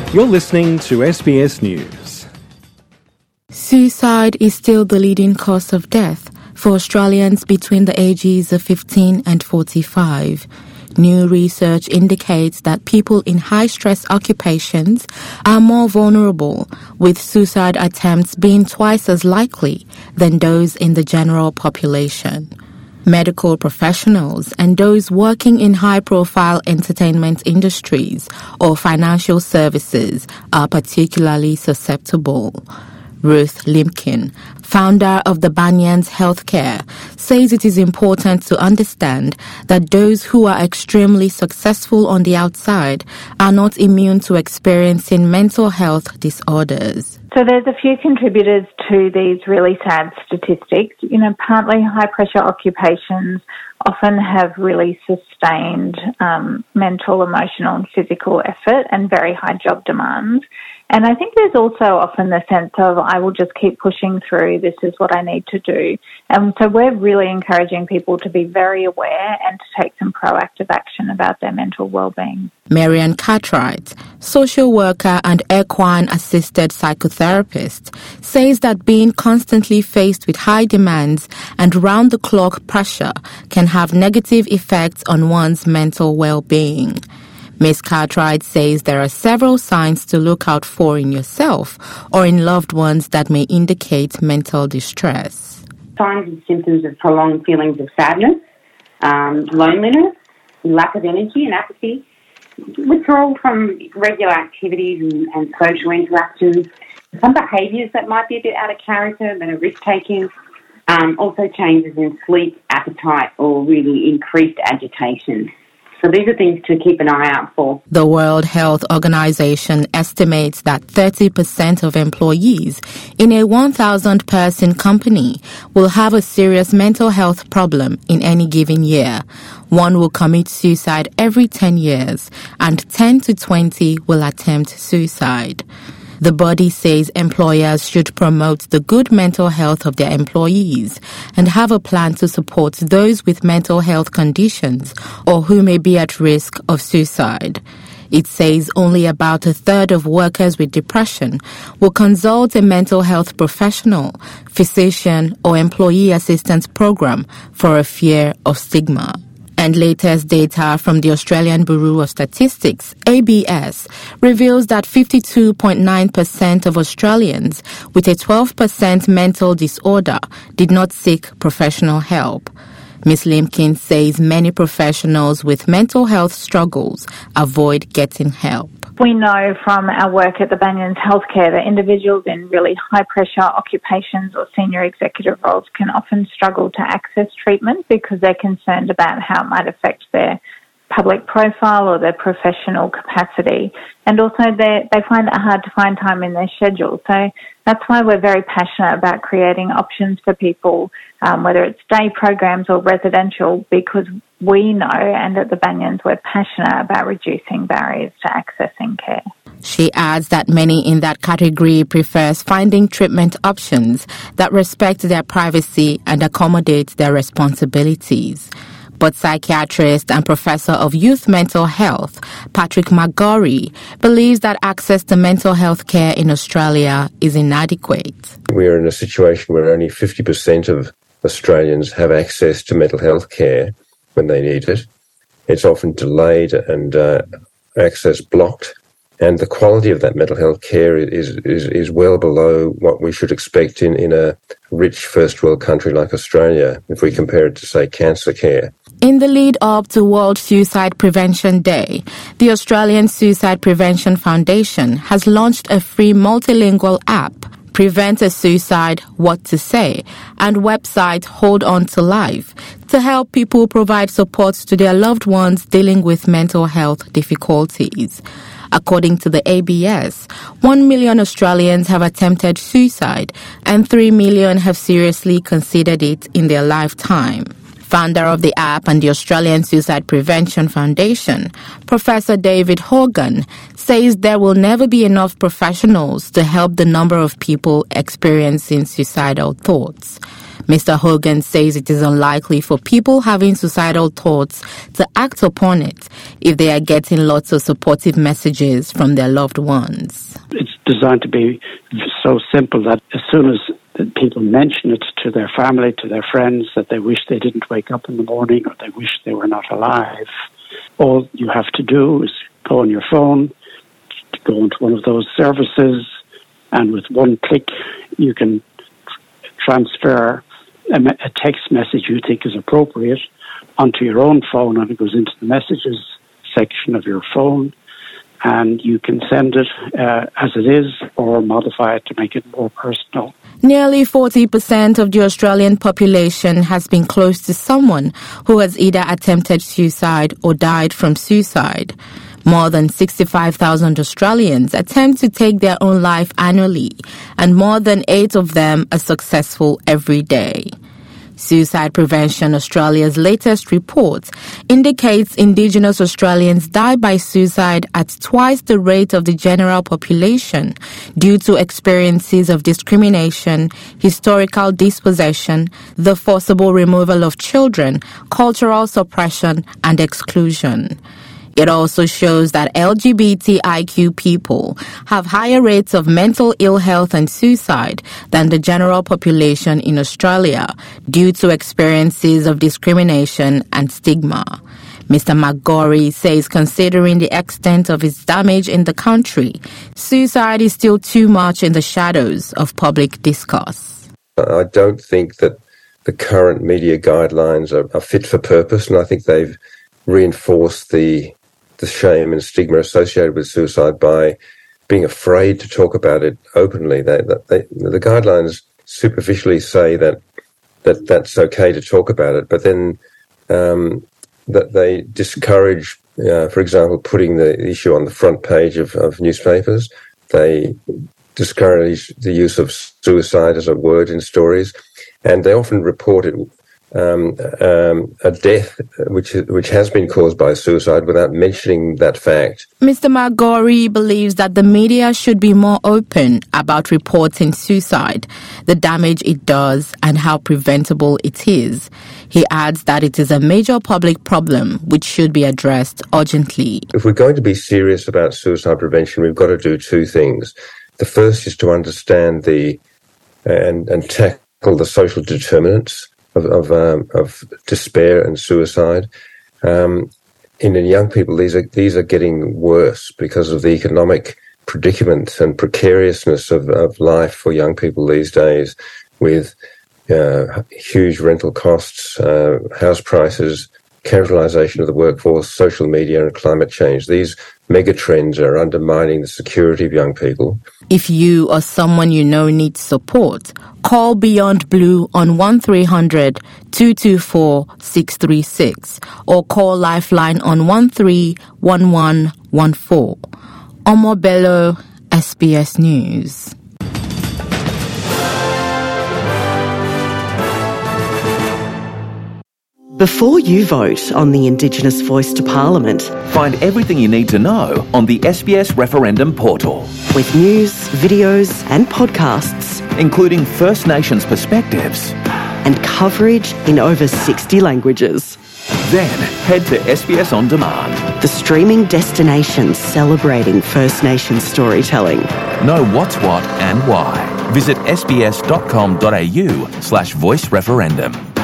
You're listening to SBS News. Suicide is still the leading cause of death for Australians between the ages of 15 and 45. New research indicates that people in high-stress occupations are more vulnerable, with suicide attempts being twice as likely than those in the general population. Medical professionals and those working in high-profile entertainment industries or financial services are particularly susceptible. Ruth Limpkin, founder of the Banyans Healthcare, says it is important to understand that those who are extremely successful on the outside are not immune to experiencing mental health disorders. So there's a few contributors to these really sad statistics. Partly high-pressure occupations often have really sustained mental, emotional and physical effort and very high job demands. And I think there's also often the sense of, I will just keep pushing through, this is what I need to do. And so we're really encouraging people to be very aware and to take some proactive action about their mental well-being. Marianne Cartwright, social worker and equine-assisted psychotherapist, says that being constantly faced with high demands and round-the-clock pressure can have negative effects on one's mental well-being. Ms. Cartwright says there are several signs to look out for in yourself or in loved ones that may indicate mental distress. Signs and symptoms of prolonged feelings of sadness, loneliness, lack of energy and apathy, withdrawal from regular activities and social interactions, some behaviours that might be a bit out of character, that are risk-taking, also changes in sleep, appetite or really increased agitation. So these are things to keep an eye out for. The World Health Organization estimates that 30% of employees in a 1,000-person company will have a serious mental health problem in any given year. One will commit suicide every 10 years, and 10 to 20 will attempt suicide. The body says employers should promote the good mental health of their employees and have a plan to support those with mental health conditions or who may be at risk of suicide. It says only about a third of workers with depression will consult a mental health professional, physician, or employee assistance program for a fear of stigma. And latest data from the Australian Bureau of Statistics, ABS, reveals that 52.9% of Australians with a 12% mental disorder did not seek professional help. Ms. Limpkin says many professionals with mental health struggles avoid getting help. We know from our work at the Banyans Healthcare that individuals in really high-pressure occupations or senior executive roles can often struggle to access treatment because they're concerned about how it might affect their public profile or their professional capacity. And also they find it hard to find time in their schedule. So that's why we're very passionate about creating options for people, whether it's day programs or residential, because we know, and at the Banyans, we're passionate about reducing barriers to accessing care. She adds that many in that category prefers finding treatment options that respect their privacy and accommodate their responsibilities. But psychiatrist and professor of youth mental health, Patrick McGorry, believes that access to mental health care in Australia is inadequate. We're in a situation where only 50% of Australians have access to mental health care when they need it. It's often delayed and access blocked. And the quality of that mental health care is well below what we should expect in a rich first world country like Australia, if we compare it to, say, cancer care. In the lead up to World Suicide Prevention Day, the Australian Suicide Prevention Foundation has launched a free multilingual app, Prevent a Suicide, What to Say, and website Hold On to Life, to help people provide support to their loved ones dealing with mental health difficulties. According to the ABS, 1 million Australians have attempted suicide and 3 million have seriously considered it in their lifetime. Founder of the app and the Australian Suicide Prevention Foundation, Professor David Horgan, says there will never be enough professionals to help the number of people experiencing suicidal thoughts. Mr. Hogan says it is unlikely for people having suicidal thoughts to act upon it if they are getting lots of supportive messages from their loved ones. It's designed to be so simple that as soon as people mention it to their family, to their friends, that they wish they didn't wake up in the morning or they wish they were not alive, all you have to do is go on your phone, go into one of those services, and with one click you can transfer a text message you think is appropriate onto your own phone, and it goes into the messages section of your phone, and you can send it as it is or modify it to make it more personal. Nearly 40% of the Australian population has been close to someone who has either attempted suicide or died from suicide. More than 65,000 Australians attempt to take their own life annually, and more than 8 of them are successful every day. Suicide Prevention Australia's latest report indicates Indigenous Australians die by suicide at twice the rate of the general population due to experiences of discrimination, historical dispossession, the forcible removal of children, cultural suppression, and exclusion. It also shows that LGBTIQ people have higher rates of mental ill health and suicide than the general population in Australia due to experiences of discrimination and stigma. Mr. McGorry says considering the extent of its damage in the country, suicide is still too much in the shadows of public discourse. I don't think that the current media guidelines are fit for purpose, and I think they've reinforced the shame and stigma associated with suicide by being afraid to talk about it openly. The guidelines superficially say that that's okay to talk about it, but then that they discourage, for example, putting the issue on the front page of newspapers. They discourage the use of suicide as a word in stories, and they often report it a death which has been caused by suicide without mentioning that fact. Mr. McGorry believes that the media should be more open about reporting suicide, the damage it does, and how preventable it is. He adds that it is a major public problem which should be addressed urgently. If we're going to be serious about suicide prevention, we've got to do two things. The first is to understand and tackle the social determinants of despair and suicide. In young people, these are getting worse because of the economic predicament and precariousness of life for young people these days, with huge rental costs, house prices, casualisation of the workforce, social media and climate change. These megatrends are undermining the security of young people. If you or someone you know needs support, call Beyond Blue on 1300 224 636 or call Lifeline on 131114. Omo Bello, SBS News. Before you vote on the Indigenous Voice to Parliament, find everything you need to know on the SBS Referendum portal, with news, videos and podcasts, including First Nations perspectives and coverage in over 60 languages. Then head to SBS On Demand, the streaming destination celebrating First Nations storytelling. Know what's what and why. Visit sbs.com.au/voice referendum.